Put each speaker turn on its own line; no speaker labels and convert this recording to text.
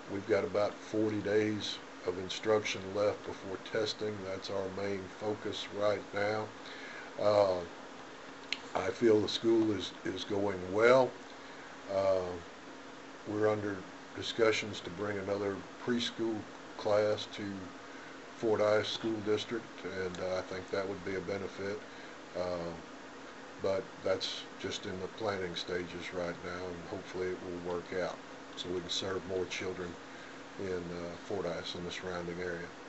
We've got about 40 days of instruction left before testing. That's our main focus right now. Uh, I feel the school is going well. Uh, we're under discussions to bring another preschool class to Fordyce School District, and I think that would be a benefit. Uh, but that's just in the planning stages right now, and hopefully it will work out so we can serve more children in Fordyce and the surrounding area.